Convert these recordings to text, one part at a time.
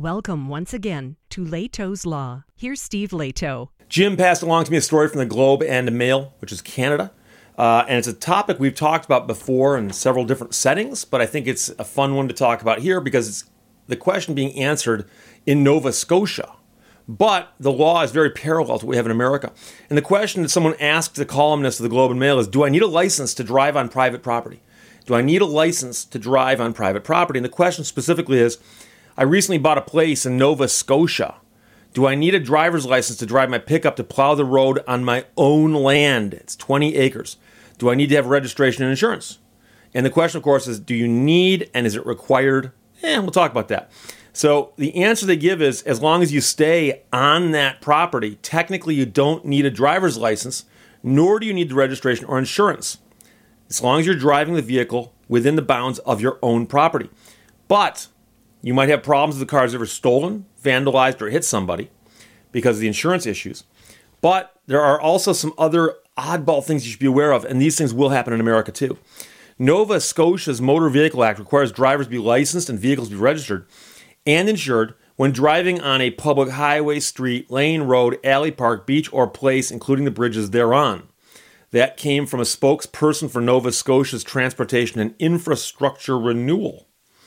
Welcome once again to Lehto's Law. Here's Steve Lehto. Jim passed along to me a story from the Globe and Mail, which is Canada. And it's a topic we've talked about before in several different settings, but I think it's a fun one to talk about here because it's the question being answered in Nova Scotia. But the law is very parallel to what we have in America. And the question that someone asked the columnist of the Globe and Mail is, do I need a license to drive on private property? Do I need a license to drive on private property? And the question specifically is, I recently bought a place in Nova Scotia. Do I need a driver's license to drive my pickup to plow the road on my own land? It's 20 acres. Do I need to have registration and insurance? And the question, of course, is, do you need and is it required? We'll talk about that. So the answer they give is, as long as you stay on that property, technically you don't need a driver's license, nor do you need the registration or insurance, as long as you're driving the vehicle within the bounds of your own property. But you might have problems if the car is ever stolen, vandalized, or hit somebody because of the insurance issues. But there are also some other oddball things you should be aware of, and these things will happen in America too. Nova Scotia's Motor Vehicle Act requires drivers to be licensed and vehicles be registered and insured when driving on a public highway, street, lane, road, alley, park, beach, or place, including the bridges thereon. That came from a spokesperson for Nova Scotia's Transportation and Infrastructure Renewal.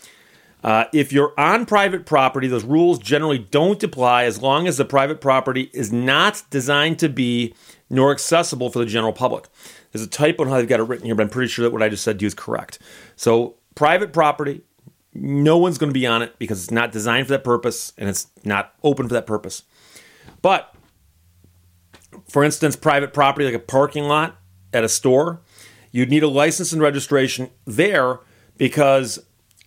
If you're on private property, those rules generally don't apply as long as the private property is not designed to be nor accessible for the general public. There's a typo on how they've got it written here, but I'm pretty sure that what I just said to you is correct. So private property, no one's going to be on it because it's not designed for that purpose and it's not open for that purpose. But, for instance, private property like a parking lot at a store, you'd need a license and registration there because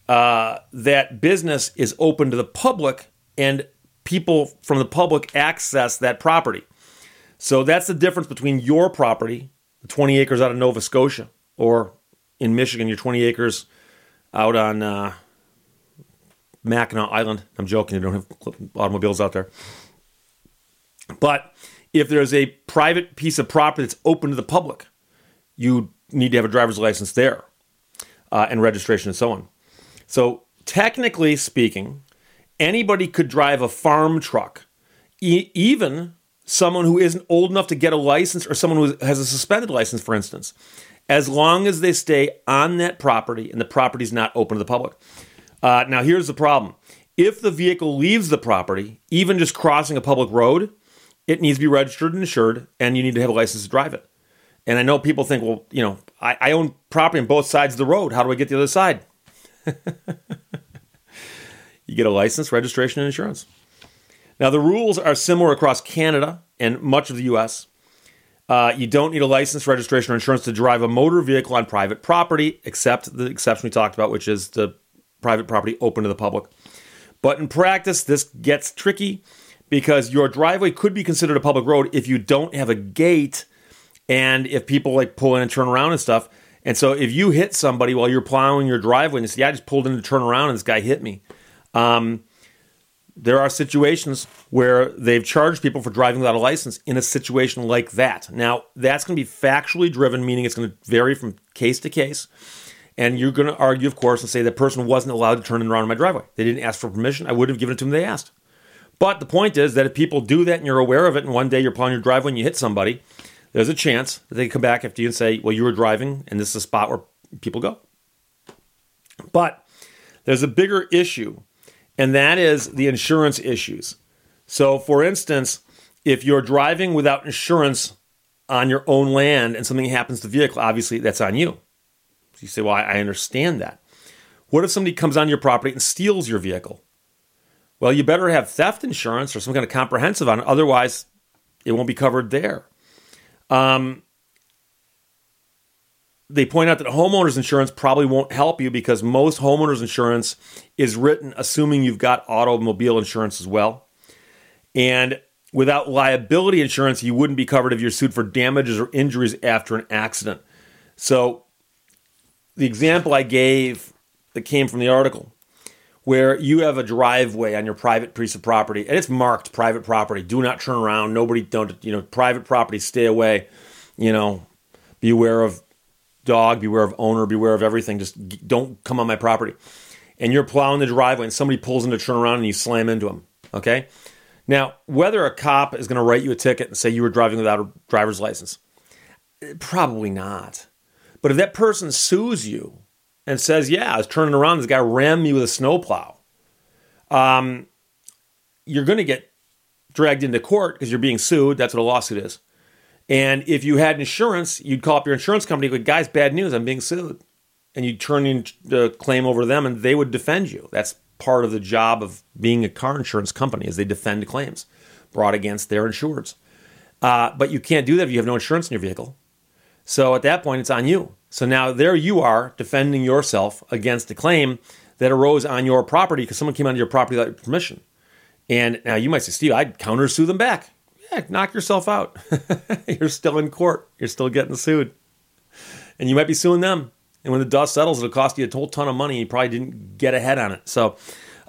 that business is open to the public and people from the public access that property. So that's the difference between your property, the 20 acres out of Nova Scotia, or in Michigan, your 20 acres out on Mackinac Island. I'm joking, you don't have automobiles out there. But if there's a private piece of property that's open to the public, you need to have a driver's license there and registration and so on. So technically speaking, anybody could drive a farm truck, even someone who isn't old enough to get a license or someone who has a suspended license, for instance, as long as they stay on that property and the property's not open to the public. Now, here's the problem. If the vehicle leaves the property, even just crossing a public road, it needs to be registered and insured, and you need to have a license to drive it. And I know people think, well, I own property on both sides of the road. How do I get the other side? You get a license, registration, and insurance. Now, the rules are similar across Canada and much of the U.S. You don't need a license, registration, or insurance to drive a motor vehicle on private property, except the exception we talked about, which is the private property open to the public. But in practice, this gets tricky because your driveway could be considered a public road if you don't have a gate and if people pull in and turn around and stuff. And so if you hit somebody while you're plowing your driveway and you say, I just pulled in to turn around and this guy hit me. There are situations where they've charged people for driving without a license in a situation like that. Now, that's going to be factually driven, meaning it's going to vary from case to case. And you're going to argue, of course, and say that person wasn't allowed to turn around in my driveway. They didn't ask for permission. I would have given it to them if they asked. But the point is that if people do that and you're aware of it, and one day you're plowing your driveway and you hit somebody, there's a chance that they come back after you and say, well, you were driving, and this is a spot where people go. But there's a bigger issue, and that is the insurance issues. So, for instance, if you're driving without insurance on your own land and something happens to the vehicle, obviously that's on you. So you say, well, I understand that. What if somebody comes on your property and steals your vehicle? Well, you better have theft insurance or some kind of comprehensive on it. Otherwise, it won't be covered there. They point out that homeowners insurance probably won't help you because most homeowners insurance is written assuming you've got automobile insurance as well. And without liability insurance, you wouldn't be covered if you're sued for damages or injuries after an accident. So the example I gave that came from the article, where you have a driveway on your private piece of property and it's marked private property, do not turn around, private property, stay away, be aware of dog, beware of owner, beware of everything. Just don't come on my property. and you're plowing the driveway and somebody pulls in to turn around and you slam into them, okay? Now, whether a cop is going to write you a ticket and say you were driving without a driver's license, probably not. But if that person sues you and says, yeah, I was turning around, this guy rammed me with a snowplow, you're going to get dragged into court because you're being sued. That's what a lawsuit is. And if you had insurance, you'd call up your insurance company, go, guys, bad news, I'm being sued. And you'd turn in the claim over to them and they would defend you. That's part of the job of being a car insurance company, is they defend claims brought against their insureds. But you can't do that if you have no insurance in your vehicle. So at that point, it's on you. So now there you are defending yourself against a claim that arose on your property because someone came onto your property without your permission. And now you might say, Steve, I'd countersue them back. Yeah, knock yourself out. You're still in court. You're still getting sued. And you might be suing them. And when the dust settles, it'll cost you a whole ton of money. You probably didn't get ahead on it. So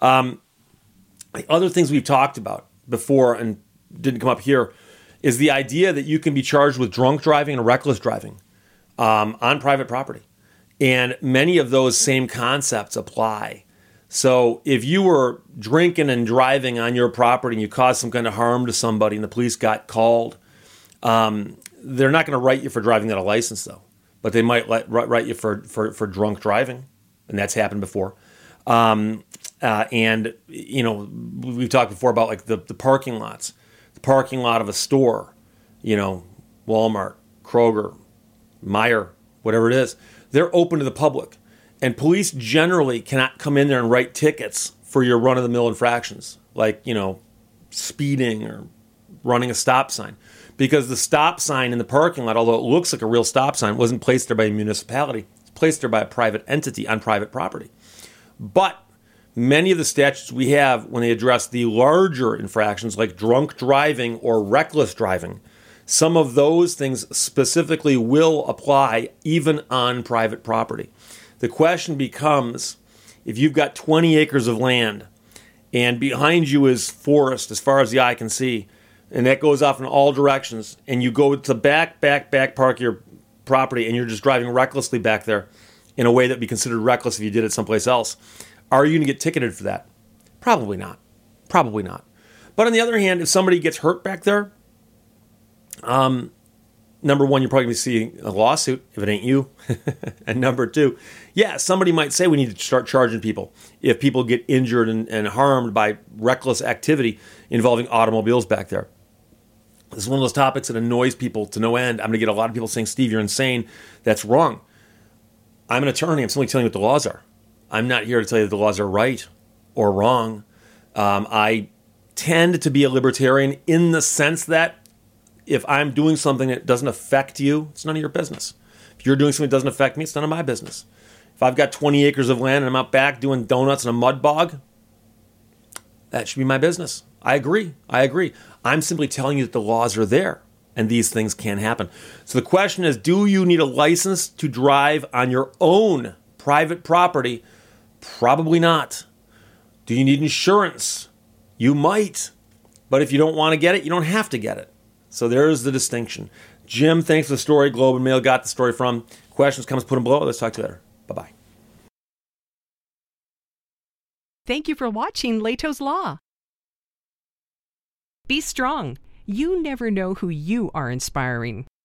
other things we've talked about before and didn't come up here is the idea that you can be charged with drunk driving and reckless driving on private property. And many of those same concepts apply. So if you were drinking and driving on your property and you caused some kind of harm to somebody and the police got called, they're not going to write you for driving without a license, though. But they might write you for drunk driving, and that's happened before. And, you know, we've talked before about like the parking lots. The parking lot of a store, you know, Walmart, Kroger, Meijer, whatever it is, they're open to the public. And police generally cannot come in there and write tickets for your run-of-the-mill infractions, like, you know, speeding or running a stop sign. Because the stop sign in the parking lot, although it looks like a real stop sign, wasn't placed there by a municipality. It's placed there by a private entity on private property. But many of the statutes we have, when they address the larger infractions like drunk driving or reckless driving, some of those things specifically will apply even on private property. The question becomes, if you've got 20 acres of land and behind you is forest as far as the eye can see, and that goes off in all directions, and you go to back park your property and you're just driving recklessly back there in a way that would be considered reckless if you did it someplace else, are you going to get ticketed for that? Probably not. Probably not. But on the other hand, if somebody gets hurt back there, number one, you're probably going to see a lawsuit if it ain't you. And number two, yeah, somebody might say we need to start charging people if people get injured and harmed by reckless activity involving automobiles back there. This is one of those topics that annoys people to no end. I'm going to get a lot of people saying, Steve, you're insane. That's wrong. I'm an attorney. I'm simply telling you what the laws are. I'm not here to tell you that the laws are right or wrong. I tend to be a libertarian in the sense that if I'm doing something that doesn't affect you, it's none of your business. If you're doing something that doesn't affect me, it's none of my business. If I've got 20 acres of land and I'm out back doing donuts in a mud bog, that should be my business. I agree. I'm simply telling you that the laws are there and these things can happen. So the question is, do you need a license to drive on your own private property? Probably not. Do you need insurance? You might. But if you don't want to get it, you don't have to get it. So there's the distinction. Jim, thanks for the story. Globe and Mail got the story from. Questions, comments, put them below. Let's talk to you later. Bye-bye. Thank you for watching Leto's Law. Be strong. You never know who you are inspiring.